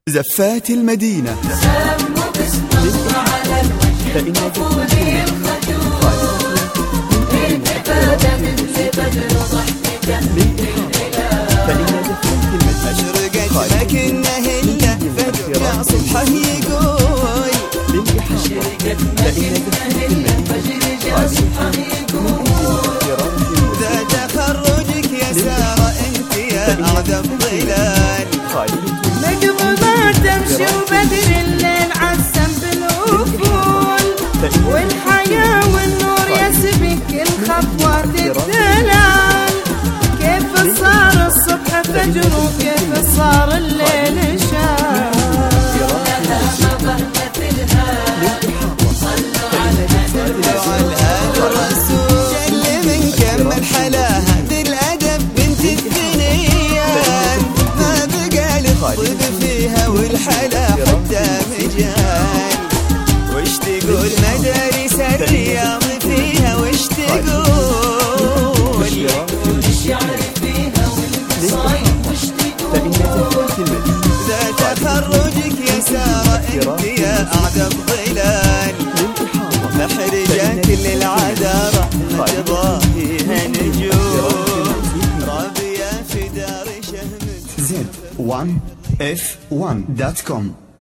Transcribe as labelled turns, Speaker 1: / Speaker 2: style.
Speaker 1: زفات المدينة
Speaker 2: سموا باسم الله على الوجه الطفولي الخجول العبادة مثل بدر ضحكة
Speaker 3: أشرقت لكنه إلا فجر صبحه يقول
Speaker 2: أشرقت لكنه إلا فجر جاء صبحه يقول
Speaker 3: ذا تخرجك يا سارة أنت يا أعظم ظلال
Speaker 4: مقبضة تمشي وبدر الليل عسم بالأفول والحياة والنور يسبق كل خطوات الدلال كيف صار الصبح فجر وكيف صار الليل شام
Speaker 3: صلوا على الرسول جل من كمل حلاها بالأدب بنت الثنيان ما بقى للطيب فيها والحلا حتى مجال وش تقول مدارس الرياض فيها وش تقول
Speaker 2: الشعر فيها والصايم وش تقول
Speaker 3: ذا تخرجك يا سارة انت يا أعظم ظلال محرجات للعذارى نقضى فيها نجوم رابية في دار شهم
Speaker 1: Z1F1.com